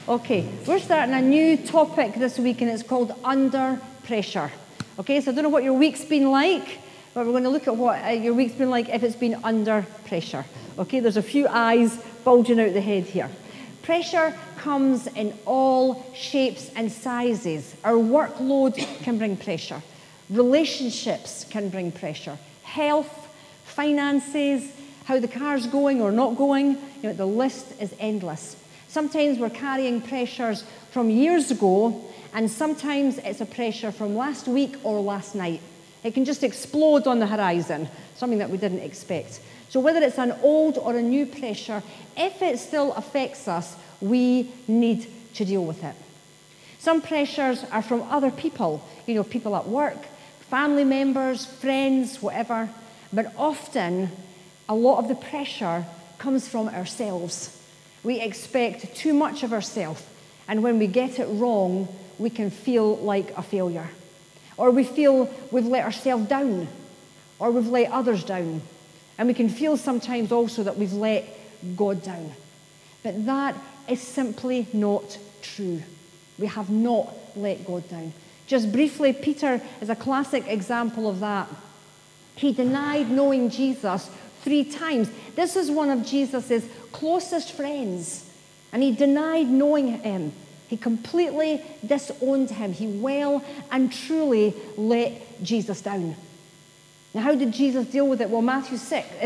Okay, we're starting a new topic this week, and it's called Under Pressure. Okay, so I don't know what your week's been like, but we're going to look at what your week's been like if it's been under pressure. Okay, there's a few eyes bulging out the head here. Pressure comes in all shapes and sizes. Our workload can bring pressure. Relationships can bring pressure. Health, finances, how the car's going or not going, the list is endless. Sometimes we're carrying pressures from years ago, and sometimes it's a pressure from last week or last night. It can just explode on the horizon, something that we didn't expect. So whether it's an old or a new pressure, if it still affects us, we need to deal with it. Some pressures are from other people, people at work, family members, friends, whatever. But often, a lot of the pressure comes from ourselves. We expect too much of ourselves, and when we get it wrong, we can feel like a failure. Or we feel we've let ourselves down, or we've let others down. And we can feel sometimes also that we've let God down. But that is simply not true. We have not let God down. Just briefly, Peter is a classic example of that. He denied knowing Jesus 3 times. This is one of Jesus' closest friends, and he denied knowing him. He completely disowned him. He well and truly let Jesus down. Now, how did Jesus deal with it? Well, Matthew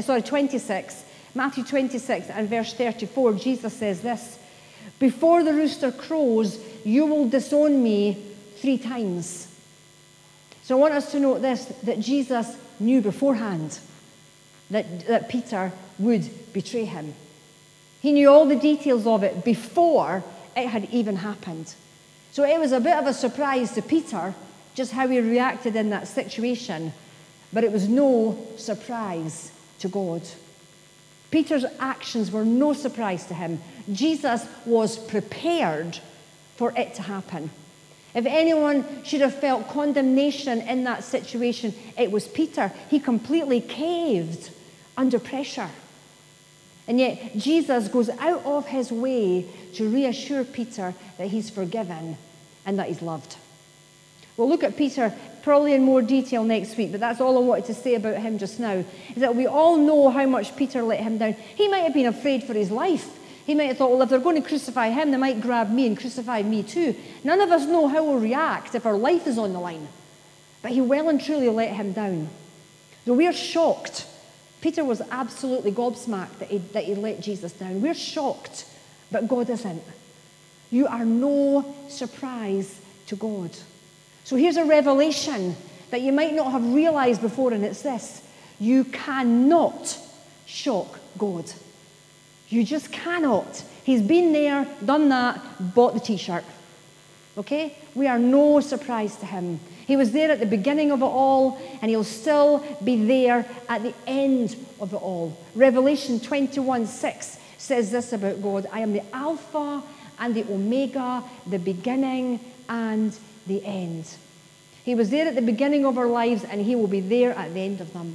26 and verse 34, Jesus says this: "Before the rooster crows, you will disown me 3 times." So I want us to note this, that Jesus knew beforehand that Peter would betray him. He knew all the details of it before it had even happened. So it was a bit of a surprise to Peter just how he reacted in that situation, but it was no surprise to God. Peter's actions were no surprise to him. Jesus was prepared for it to happen. If anyone should have felt condemnation in that situation, it was Peter. He completely caved under pressure. And yet Jesus goes out of his way to reassure Peter that he's forgiven and that he's loved. We'll look at Peter probably in more detail next week, but that's all I wanted to say about him just now, is that we all know how much Peter let him down. He might have been afraid for his life. He might have thought, well, if they're going to crucify him, they might grab me and crucify me too. None of us know how we'll react if our life is on the line. But he well and truly let him down. Though we're shocked. Peter was absolutely gobsmacked that he let Jesus down. We're shocked, but God isn't. You are no surprise to God. So here's a revelation that you might not have realized before, and it's this: you cannot shock God. You just cannot. He's been there, done that, bought the t-shirt. Okay? We are no surprise to him. He was there at the beginning of it all, and he'll still be there at the end of it all. Revelation 21:6 says this about God: "I am the Alpha and the Omega, the beginning and the end." He was there at the beginning of our lives, and he will be there at the end of them.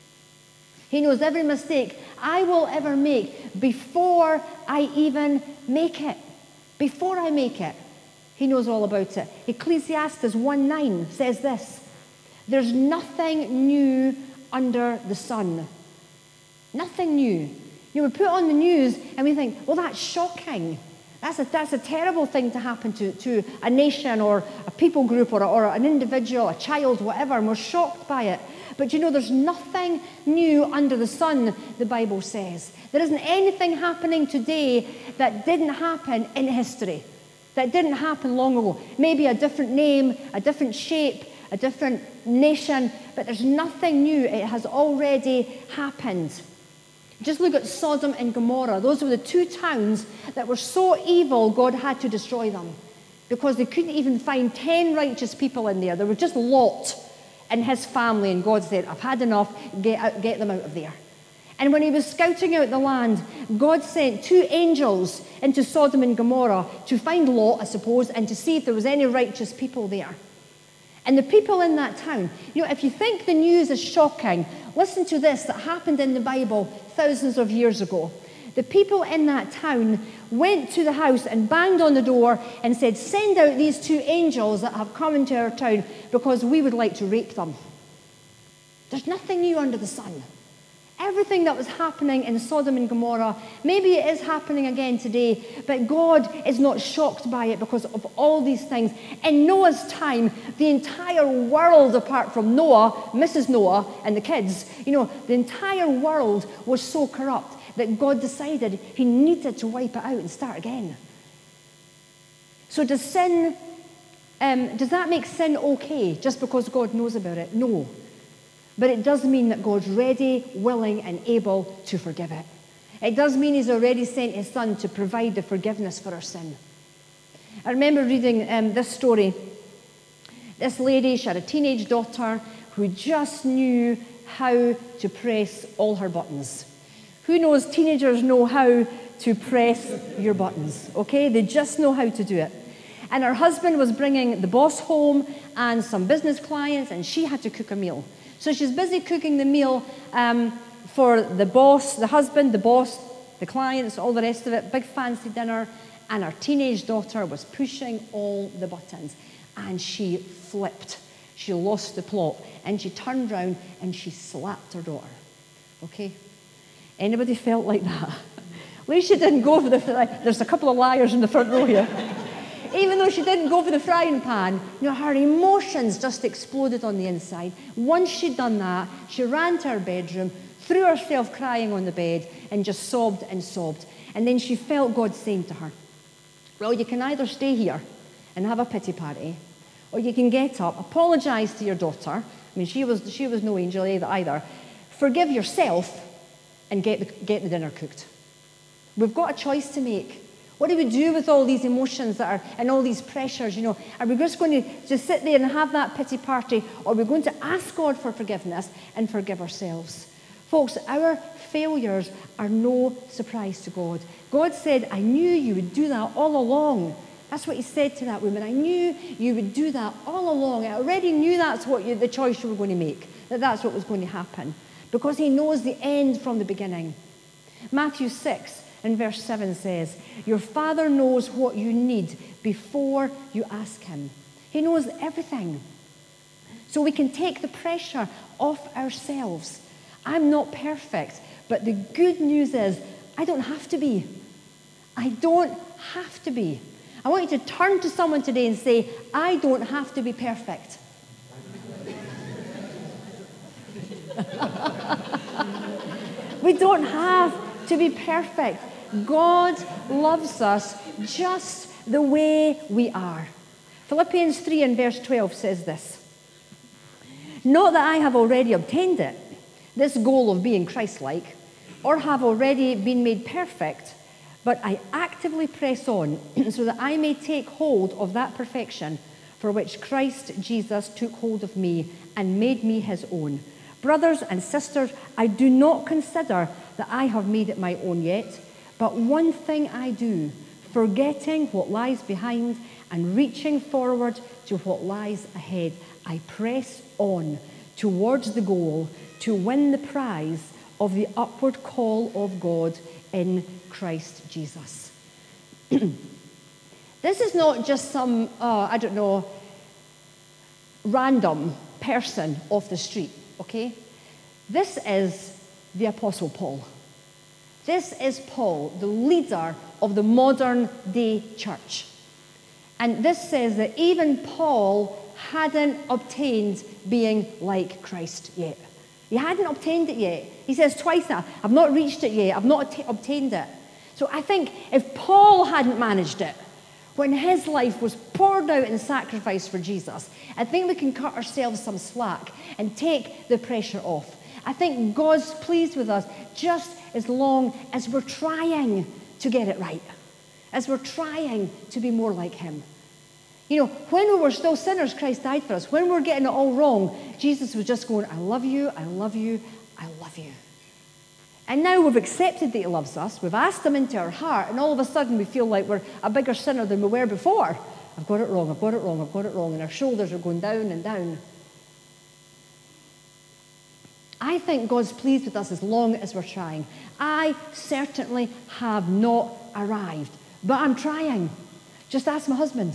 He knows every mistake I will ever make before I even make it. Before I make it. He knows all about it. Ecclesiastes 1:9 says this: "There's nothing new under the sun." Nothing new. We put on the news and we think, well, that's shocking. That's a terrible thing to happen to a nation or a people group or an individual, a child, whatever, and we're shocked by it. But there's nothing new under the sun, the Bible says. There isn't anything happening today that didn't happen in history, that didn't happen long ago. Maybe a different name, a different shape, a different nation, but there's nothing new. It has already happened. Just look at Sodom and Gomorrah. Those were the 2 towns that were so evil, God had to destroy them because they couldn't even find 10 righteous people in there. There were just Lot and his family, and God said, "I've had enough, get them out of there." And when he was scouting out the land, God sent 2 angels into Sodom and Gomorrah to find Lot, I suppose, and to see if there was any righteous people there. And the people in that town, if you think the news is shocking, listen to this that happened in the Bible thousands of years ago. The people in that town went to the house and banged on the door and said, "Send out these 2 angels that have come into our town because we would like to rape them." There's nothing new under the sun. Everything that was happening in Sodom and Gomorrah, maybe it is happening again today, but God is not shocked by it because of all these things. In Noah's time, the entire world, apart from Noah, Mrs. Noah, and the kids, the entire world was so corrupt that God decided he needed to wipe it out and start again. So does that make sin okay just because God knows about it? No. But it does mean that God's ready, willing, and able to forgive it. It does mean he's already sent his son to provide the forgiveness for our sin. I remember reading this story. This lady, she had a teenage daughter who just knew how to press all her buttons. Who knows teenagers know how to press your buttons, okay? They just know how to do it. And her husband was bringing the boss home and some business clients, and she had to cook a meal. So she's busy cooking the meal for the boss, the husband, the boss, the clients, all the rest of it, big fancy dinner, and her teenage daughter was pushing all the buttons, and she flipped. She lost the plot, and she turned round and she slapped her daughter. Okay? Anybody felt like that? At least she didn't go for there's a couple of liars in the front row here. Even though she didn't go for the frying pan, her emotions just exploded on the inside. Once she'd done that, she ran to her bedroom, threw herself crying on the bed, and just sobbed and sobbed. And then she felt God saying to her, "Well, you can either stay here and have a pity party, or you can get up, apologize to your daughter." I mean, she was no angel either. "Forgive yourself and get the dinner cooked." We've got a choice to make. What do we do with all these emotions and all these pressures? Are we just going to just sit there and have that pity party, or are we going to ask God for forgiveness and forgive ourselves? Folks, our failures are no surprise to God. God said, "I knew you would do that all along." That's what he said to that woman. "I knew you would do that all along. I already knew that's the choice you were going to make, that's what was going to happen." Because he knows the end from the beginning. Matthew 6 and verse 7 says, "Your Father knows what you need before you ask him." He knows everything. So we can take the pressure off ourselves. I'm not perfect, but the good news is I don't have to be. I don't have to be. I want you to turn to someone today and say, "I don't have to be perfect." We don't have to be perfect. God loves us just the way we are. Philippians 3 and verse 12 says this, "Not that I have already obtained it, this goal of being Christ-like, or have already been made perfect, but I actively press on so that I may take hold of that perfection for which Christ Jesus took hold of me and made me his own. Brothers and sisters, I do not consider that I have made it my own yet, but one thing I do, forgetting what lies behind and reaching forward to what lies ahead, I press on towards the goal to win the prize of the upward call of God in Christ Jesus." This is not just some, random person off the street, okay? This is the Apostle Paul. This is Paul, the leader of the modern day church. And this says that even Paul hadn't obtained being like Christ yet. He hadn't obtained it yet. He says twice now, "I've not reached it yet. I've not obtained it." So I think if Paul hadn't managed it, when his life was poured out in sacrifice for Jesus, I think we can cut ourselves some slack and take the pressure off. I think God's pleased with us just as long as we're trying to get it right, as we're trying to be more like him. When we were still sinners, Christ died for us. When we were getting it all wrong, Jesus was just going, "I love you, I love you, I love you." And now we've accepted that he loves us. We've asked him into our heart, and all of a sudden we feel like we're a bigger sinner than we were before. I've got it wrong, I've got it wrong, I've got it wrong. And our shoulders are going down and down. I think God's pleased with us as long as we're trying. I certainly have not arrived, but I'm trying. Just ask my husband.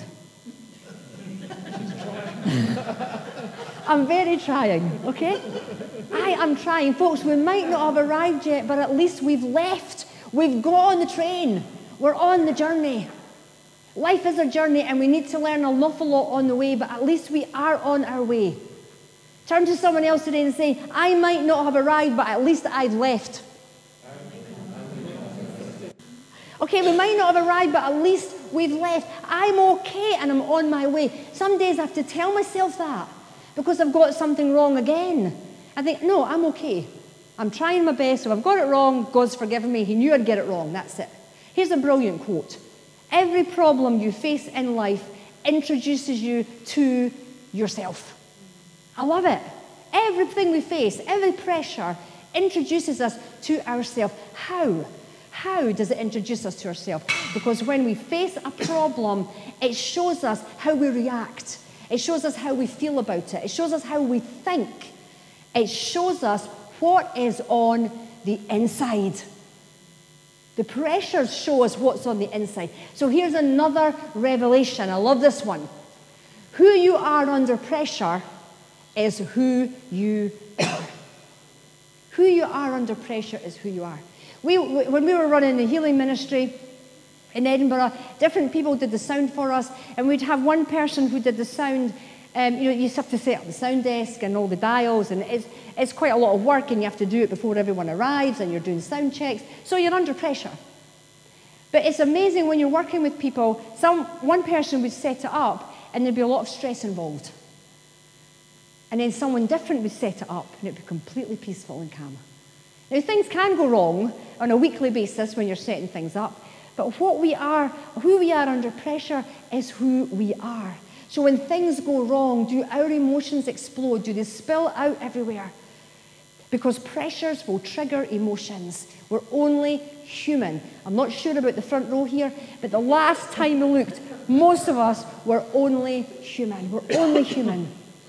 I'm very trying, okay? I am trying. Folks, we might not have arrived yet, but at least we've left. We've got on the train. We're on the journey. Life is a journey, and we need to learn an awful lot on the way, but at least we are on our way. Turn to someone else today and say, I might not have arrived, but at least I've left. Okay, we might not have arrived, but at least we've left. I'm okay, and I'm on my way. Some days I have to tell myself that because I've got something wrong again. I think, no, I'm okay. I'm trying my best. If I've got it wrong, God's forgiven me. He knew I'd get it wrong. That's it. Here's a brilliant quote. Every problem you face in life introduces you to yourself. I love it. Everything we face, every pressure introduces us to ourselves. How? How does it introduce us to ourselves? Because when we face a problem, it shows us how we react. It shows us how we feel about it. It shows us how we think. It shows us what is on the inside. The pressures show us what's on the inside. So here's another revelation. I love this one. Who you are under pressure is who you are. Who you are under pressure is who you are. When we were running the healing ministry in Edinburgh, different people did the sound for us, and we'd have one person who did the sound. You have to set up the sound desk and all the dials, and it's quite a lot of work, and you have to do it before everyone arrives, and you're doing sound checks, so you're under pressure. But it's amazing when you're working with people, one person would set it up, and there'd be a lot of stress involved. And then someone different would set it up, and it'd be completely peaceful and calm. Now, things can go wrong on a weekly basis when you're setting things up, but who we are under pressure is who we are. So when things go wrong, do our emotions explode? Do they spill out everywhere? Because pressures will trigger emotions. We're only human. I'm not sure about the front row here, but the last time I looked, most of us were only human. We're only human.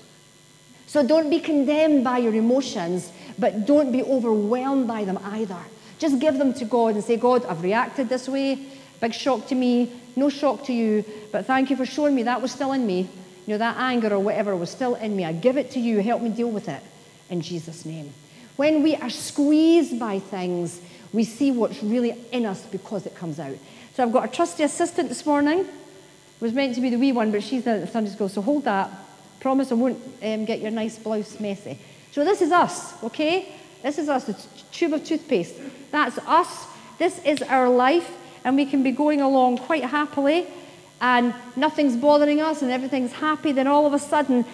So don't be condemned by your emotions, but don't be overwhelmed by them either. Just give them to God and say, God, I've reacted this way. Big shock to me, no shock to you, but thank you for showing me that was still in me. That anger or whatever was still in me. I give it to you. Help me deal with it in Jesus' name. When we are squeezed by things, we see what's really in us because it comes out. So I've got a trusty assistant this morning. It was meant to be the wee one, but she's at the Sunday school, so hold that. Promise I won't get your nice blouse messy. So this is us, okay? This is us, the tube of toothpaste. That's us. This is our life, and we can be going along quite happily, and nothing's bothering us, and everything's happy. Then all of a sudden,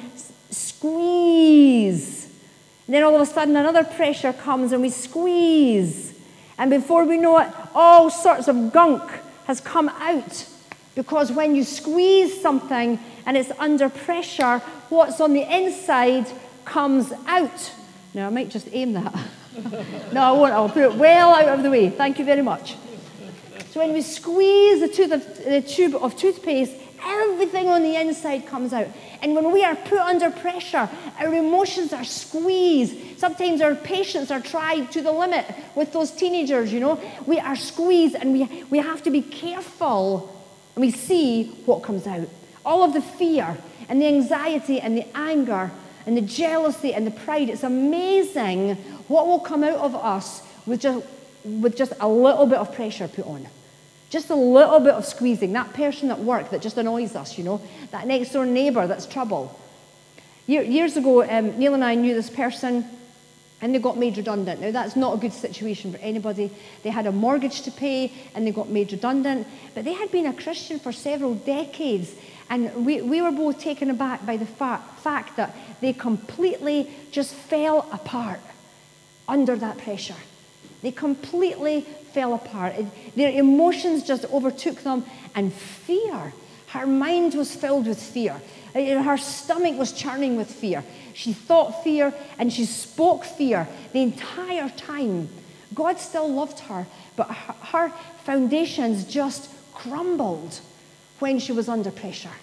squeeze. And then all of a sudden, another pressure comes, and we squeeze. And before we know it, all sorts of gunk has come out. Because when you squeeze something and it's under pressure, what's on the inside comes out. Now, I might just aim that. No, I won't. I'll put it well out of the way. Thank you very much. So when we squeeze the tube of toothpaste, everything on the inside comes out. And when we are put under pressure, our emotions are squeezed. Sometimes our patience are tried to the limit with those teenagers, We are squeezed, and we have to be careful. And we see what comes out. All of the fear and the anxiety and the anger and the jealousy and the pride. It's amazing what will come out of us with just a little bit of pressure put on. Just a little bit of squeezing. That person at work that just annoys us, That next door neighbour that's trouble. Years ago, Neil and I knew this person, and they got made redundant. Now, that's not a good situation for anybody. They had a mortgage to pay, and they got made redundant. But they had been a Christian for several decades, and we were both taken aback by the fact that they completely just fell apart under that pressure. They completely fell apart. Their emotions just overtook them, and fear. Her mind was filled with fear. Her stomach was churning with fear. She thought fear and she spoke fear the entire time. God still loved her, but her foundations just crumbled when she was under pressure.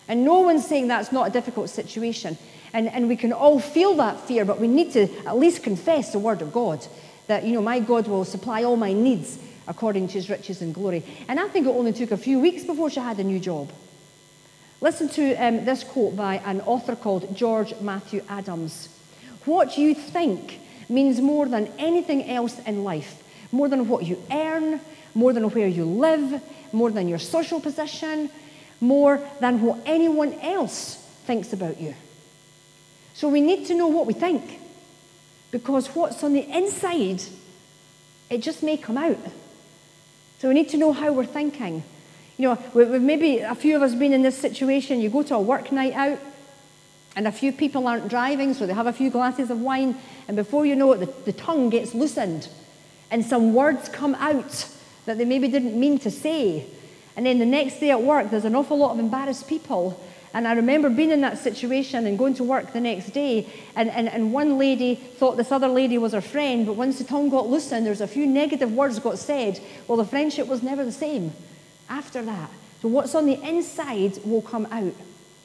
And no one's saying that's not a difficult situation. And we can all feel that fear, but we need to at least confess the word of God, that, my God will supply all my needs according to his riches and glory. And I think it only took a few weeks before she had a new job. Listen to this quote by an author called George Matthew Adams. What you think means more than anything else in life, more than what you earn, more than where you live, more than your social position, more than what anyone else thinks about you. So we need to know what we think, because what's on the inside, it just may come out. So we need to know how we're thinking. We've maybe a few of us been in this situation. You go to a work night out, and a few people aren't driving, so they have a few glasses of wine, and before you know it, the tongue gets loosened, and some words come out that they maybe didn't mean to say. And then the next day at work, there's an awful lot of embarrassed people. And I remember being in that situation and going to work the next day, and one lady thought this other lady was her friend, but once the tongue got loosened, there's a few negative words got said. Well, the friendship was never the same after that. So what's on the inside will come out.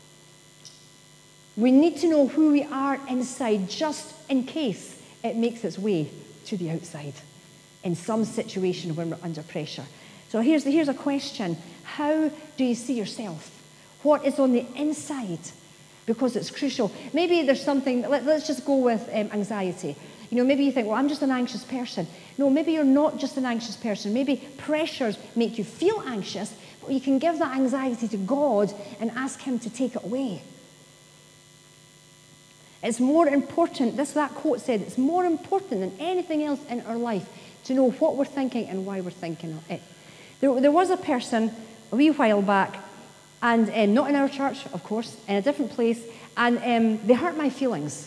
We need to know who we are inside, just in case it makes its way to the outside in some situation when we're under pressure. So here's a question. How do you see yourself? What is on the inside? Because it's crucial. Maybe there's something, let's just go with anxiety. Maybe you think, well, I'm just an anxious person. No, maybe you're not just an anxious person. Maybe pressures make you feel anxious, but you can give that anxiety to God and ask him to take it away. It's more important, that quote said, it's more important than anything else in our life to know what we're thinking and why we're thinking it. There was a person a wee while back, and not in our church, of course, in a different place, and they hurt my feelings.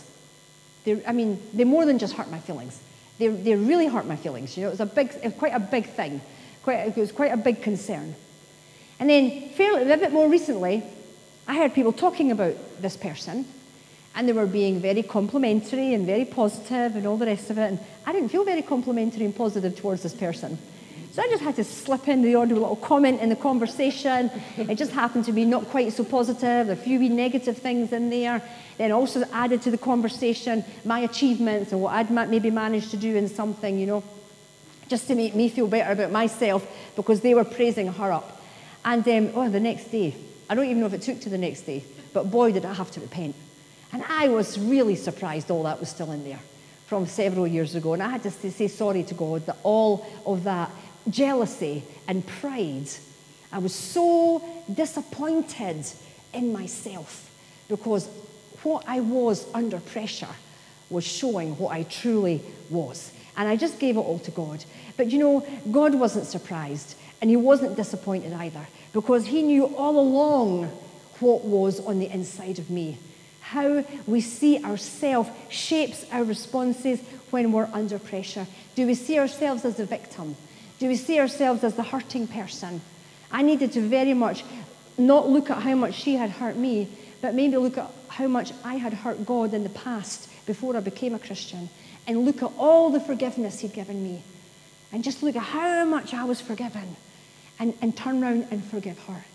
They more than just hurt my feelings. They really hurt my feelings. It was quite a big thing. It was quite a big concern. And then a bit more recently, I heard people talking about this person, and they were being very complimentary and very positive and all the rest of it. And I didn't feel very complimentary and positive towards this person. So I just had to slip in the odd little comment in the conversation. It just happened to be not quite so positive, a few wee negative things in there. Then also added to the conversation my achievements and what I'd maybe managed to do in something, just to make me feel better about myself, because they were praising her up. And the next day, I don't even know if it took to the next day, but boy, did I have to repent. And I was really surprised all that was still in there from several years ago. And I had to say sorry to God that all of that jealousy and pride, I was so disappointed in myself, because what I was under pressure was showing what I truly was. And I just gave it all to God. But God wasn't surprised, and he wasn't disappointed either, because he knew all along what was on the inside of me. How we see ourselves shapes our responses when we're under pressure. Do we see ourselves as the victim? Do we see ourselves as the hurting person? I needed to very much not look at how much she had hurt me, but maybe look at how much I had hurt God in the past before I became a Christian, and look at all the forgiveness he'd given me, and just look at how much I was forgiven, and turn around and forgive her.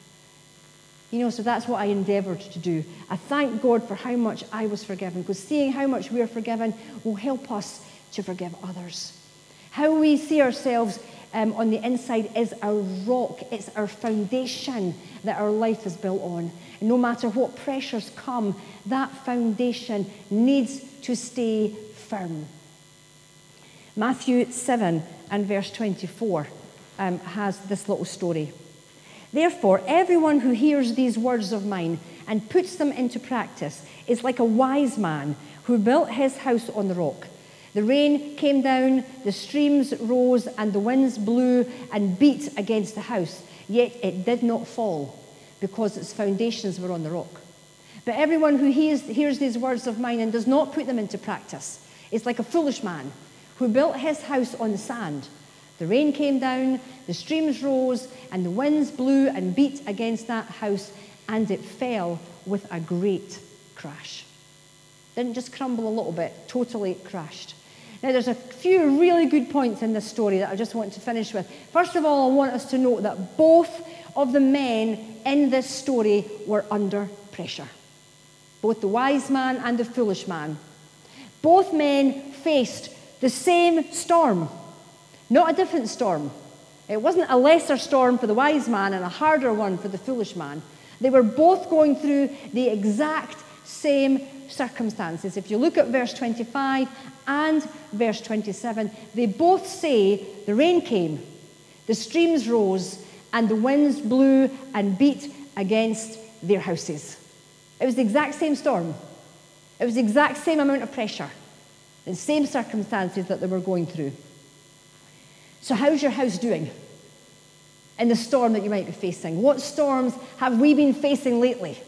So that's what I endeavoured to do. I thank God for how much I was forgiven, because seeing how much we are forgiven will help us to forgive others. How we see ourselves on the inside is our rock. It's our foundation that our life is built on. And no matter what pressures come, that foundation needs to stay firm. Matthew 7 and verse 24 has this little story. Therefore, everyone who hears these words of mine and puts them into practice is like a wise man who built his house on the rock. The rain came down, the streams rose, and the winds blew and beat against the house, yet it did not fall, because its foundations were on the rock. But everyone who hears these words of mine and does not put them into practice is like a foolish man who built his house on the sand. The rain came down, the streams rose, and the winds blew and beat against that house, and it fell with a great crash. Didn't just crumble a little bit, totally crashed. Now, there's a few really good points in this story that I just want to finish with. First of all, I want us to note that both of the men in this story were under pressure. Both the wise man and the foolish man. Both men faced the same storm, not a different storm. It wasn't a lesser storm for the wise man and a harder one for the foolish man. They were both going through the exact same circumstances. If you look at verse 25 and verse 27, they both say the rain came, the streams rose, and the winds blew and beat against their houses. It was the exact same storm. It was the exact same amount of pressure, the same circumstances that they were going through. So how's your house doing in the storm that you might be facing? What storms have we been facing lately?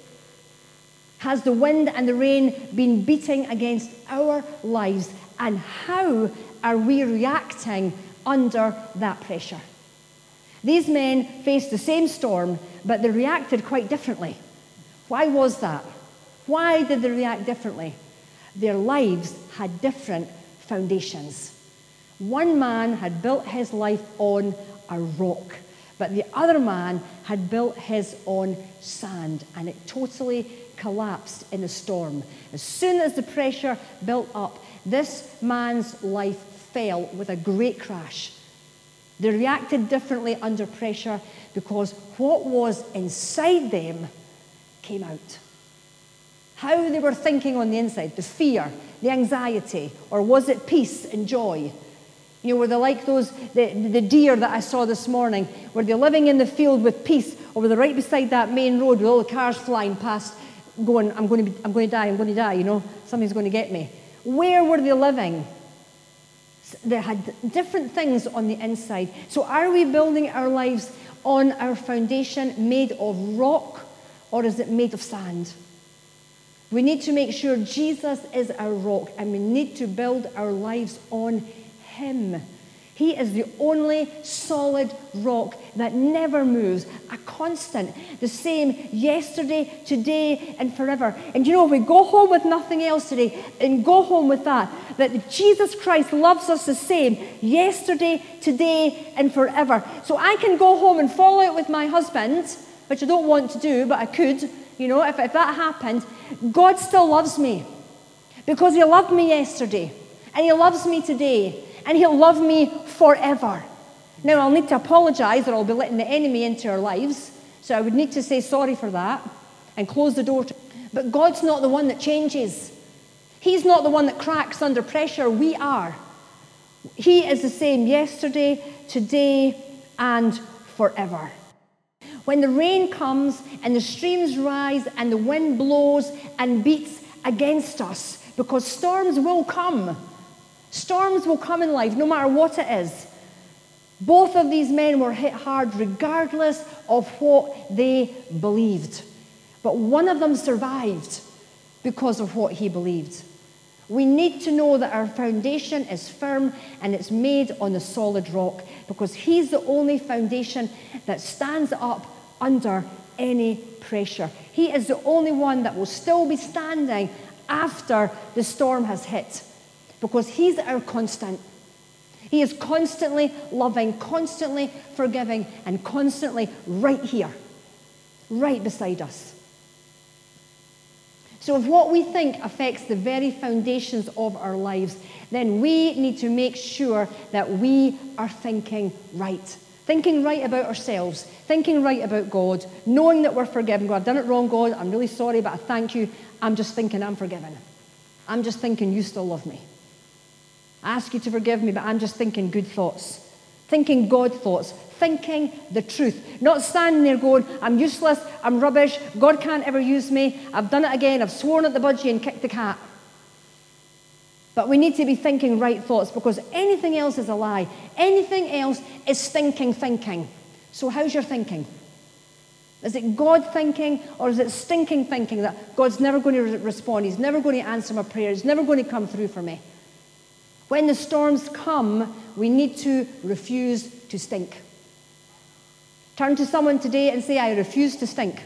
Has the wind and the rain been beating against our lives? And how are we reacting under that pressure? These men faced the same storm, but they reacted quite differently. Why was that? Why did they react differently? Their lives had different foundations. One man had built his life on a rock, but the other man had built his on sand, and it totally collapsed in a storm. As soon as the pressure built up, this man's life fell with a great crash. They reacted differently under pressure because what was inside them came out. How they were thinking on the inside, the fear, the anxiety, or was it peace and joy? You know, were they like the deer that I saw this morning? Were they living in the field with peace, or were they right beside that main road with all the cars flying past, going, I'm going to die, you know, something's going to get me. Where were they living? They had different things on the inside. So are we building our lives on our foundation made of rock, or is it made of sand? We need to make sure Jesus is our rock, and we need to build our lives on Him. He is the only solid rock that never moves, a constant, the same yesterday, today, and forever. And you know, if we go home with nothing else today, and go home with that Jesus Christ loves us the same yesterday, today, and forever. So I can go home and fall out with my husband, which I don't want to do, but I could, you know, if that happened. God still loves me because He loved me yesterday, and He loves me today, and He'll love me forever. Now, I'll need to apologize, or I'll be letting the enemy into our lives, so I would need to say sorry for that and close the door. But God's not the one that changes. He's not the one that cracks under pressure. We are. He is the same yesterday, today, and forever. When the rain comes and the streams rise and the wind blows and beats against us, because storms will come. Storms will come in life, no matter what it is. Both of these men were hit hard regardless of what they believed. But one of them survived because of what he believed. We need to know that our foundation is firm and it's made on the solid rock, because He's the only foundation that stands up under any pressure. He is the only one that will still be standing after the storm has hit, because He's our constant. He is constantly loving, constantly forgiving, and constantly right here, right beside us. So if what we think affects the very foundations of our lives, then we need to make sure that we are thinking right. Thinking right about ourselves, thinking right about God, knowing that we're forgiven. God, I've done it wrong, God, I'm really sorry, but I thank you. I'm just thinking I'm forgiven. I'm just thinking you still love me. I ask you to forgive me, but I'm just thinking good thoughts. Thinking God thoughts. Thinking the truth. Not standing there going, I'm useless, I'm rubbish, God can't ever use me, I've done it again, I've sworn at the budgie and kicked the cat. But we need to be thinking right thoughts, because anything else is a lie. Anything else is stinking thinking. So how's your thinking? Is it God thinking, or is it stinking thinking that God's never going to respond, He's never going to answer my prayers, He's never going to come through for me? When the storms come, we need to refuse to stink. Turn to someone today and say, I refuse to stink.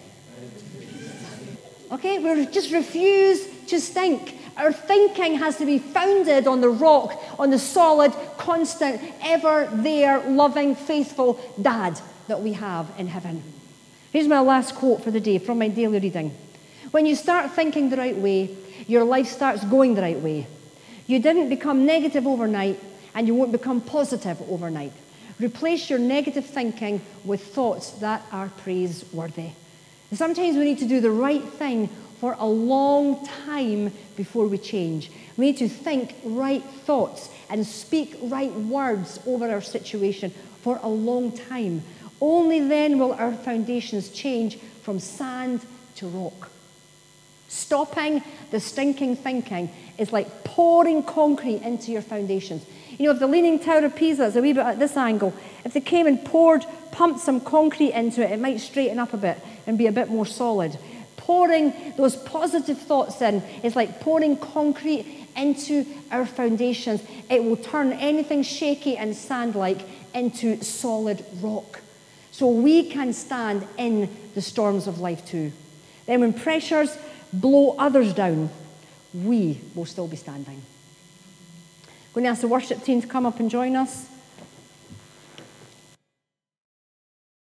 Okay, we just refuse to stink. Our thinking has to be founded on the rock, on the solid, constant, ever there, loving, faithful Dad that we have in heaven. Here's my last quote for the day from my daily reading. When you start thinking the right way, your life starts going the right way. You didn't become negative overnight, and you won't become positive overnight. Replace your negative thinking with thoughts that are praiseworthy. And sometimes we need to do the right thing for a long time before we change. We need to think right thoughts and speak right words over our situation for a long time. Only then will our foundations change from sand to rock. Stopping the stinking thinking is like pouring concrete into your foundations. You know, if the Leaning Tower of Pisa is a wee bit at this angle, if they came and pumped some concrete into it, it might straighten up a bit and be a bit more solid. Pouring those positive thoughts in is like pouring concrete into our foundations. It will turn anything shaky and sand-like into solid rock. So we can stand in the storms of life too. Then when pressures blow others down, we will still be standing. I'm going to ask the worship team to come up and join us.